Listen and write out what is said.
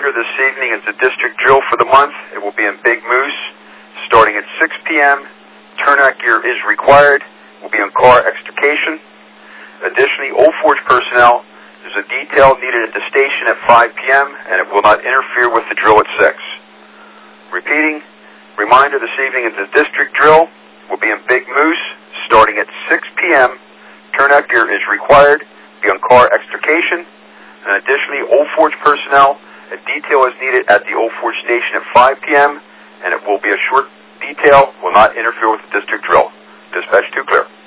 Reminder, this evening is the district drill for the month. It will be in Big Moose, starting at 6 p.m. Turnout gear is required. Will be on car extrication. Additionally, Old Forge personnel, there's a detail needed at the station at 5 p.m., and it will not interfere with the drill at 6. Repeating, reminder, this evening is the district drill. Will be in Big Moose, starting at 6 p.m. Turnout gear is required. Be on car extrication. And additionally, Old Forge personnel, a detail is needed at the Old Forge station at 5 p.m., and it will be a short detail, will not interfere with the district drill. Dispatch 2 clear.